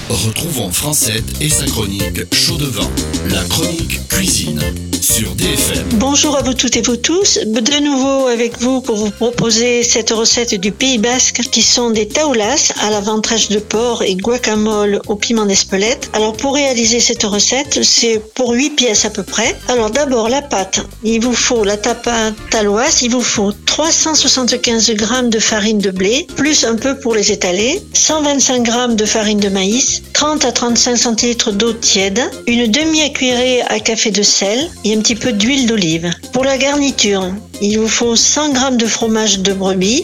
Retrouvons Francette et sa chronique Chaud de vin, la chronique cuisine sur DFM. Bonjour à vous toutes et vous tous, de nouveau avec vous pour vous proposer cette recette du Pays Basque qui sont des taoulas à la ventrèche de porc et guacamole au piment d'Espelette. Alors pour réaliser cette recette, c'est pour 8 pièces à peu près. Alors d'abord la pâte, il vous faut la tapa taloise, il vous faut 375 g de farine de blé, plus un peu pour les étaler, 125 g de farine de maïs, 30 à 35 centilitres d'eau tiède, une demi-cuillerée à café de sel et un petit peu d'huile d'olive. Pour la garniture, il vous faut 100 g de fromage de brebis,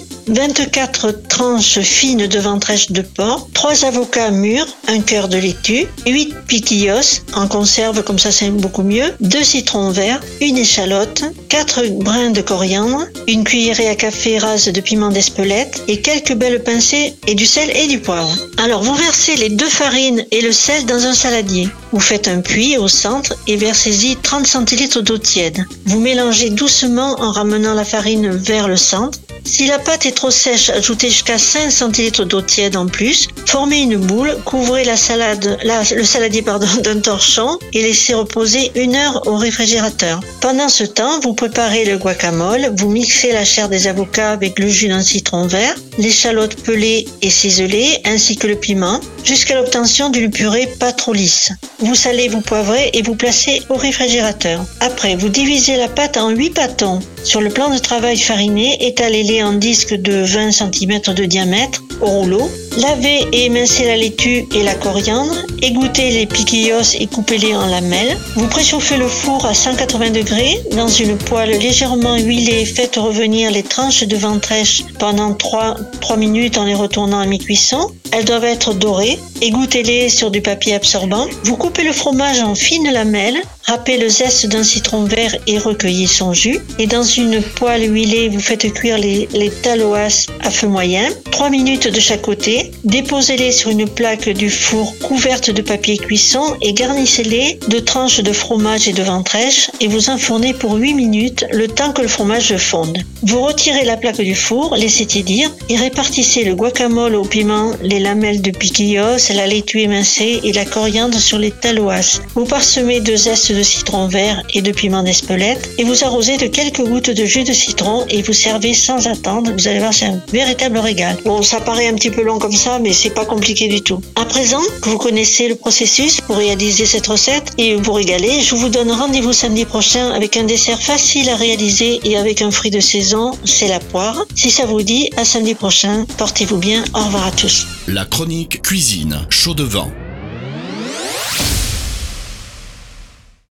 24 tranches fines de ventrèche de porc, 3 avocats mûrs, un cœur de laitue, 8 piquillos en conserve, comme ça c'est beaucoup mieux, 2 citrons verts, une échalote, 4 brins de coriandre, une cuillerée à café rase de piment d'Espelette et quelques belles pincées et du sel et du poivre. Alors vous versez les deux farines et le sel dans un saladier. Vous faites un puits au centre et versez-y 30 centilitres d'eau tiède. Vous mélangez doucement en ramenant la farine vers le centre. Si la pâte est trop sèche, ajoutez jusqu'à 5 centilitres d'eau tiède en plus. Formez une boule, couvrez le saladier d'un torchon et laissez reposer 1 heure au réfrigérateur. Pendant ce temps, vous préparez le guacamole, vous mixez la chair des avocats avec le jus d'un citron vert, l'échalote pelée et ciselée ainsi que le piment, jusqu'à l'obtention d'une purée pas trop lisse. Vous salez, vous poivrez et vous placez au réfrigérateur. Après, vous divisez la pâte en 8 pâtons. Sur le plan de travail fariné, étalez-les en disques de 20 cm de diamètre au rouleau. Lavez et émincez la laitue et la coriandre. Égouttez les piquillos et coupez-les en lamelles. Vous préchauffez le four à 180 degrés. Dans une poêle légèrement huilée, faites revenir les tranches de ventrèche pendant 3 minutes en les retournant à mi-cuisson. Elles doivent être dorées. Égouttez-les sur du papier absorbant. Vous coupez le fromage en fines lamelles. Râpez le zeste d'un citron vert et recueillez son jus. Et dans une poêle huilée, vous faites cuire les talouas à feu moyen. 3 minutes de chaque côté. Déposez-les sur une plaque du four couverte de papier cuisson et garnissez-les de tranches de fromage et de ventrèche et vous enfournez pour 8 minutes le temps que le fromage fonde. Vous retirez la plaque du four, laissez tiédir et répartissez le guacamole au piment, les lamelles de piquillos, la laitue émincée et la coriandre sur les talouas. Vous parsemez de zeste de citron vert et de piment d'Espelette et vous arrosez de quelques gouttes de jus de citron et vous servez sans attendre. Vous allez voir, c'est un véritable régal. Bon, ça paraît un petit peu long comme ça, mais c'est pas compliqué du tout. À présent que vous connaissez le processus pour réaliser cette recette et vous régaler, je vous donne rendez-vous samedi prochain avec un dessert facile à réaliser et avec un fruit de saison, c'est la poire. Si ça vous dit, à samedi prochain, portez-vous bien, au revoir à tous. La chronique cuisine Chaud de vin.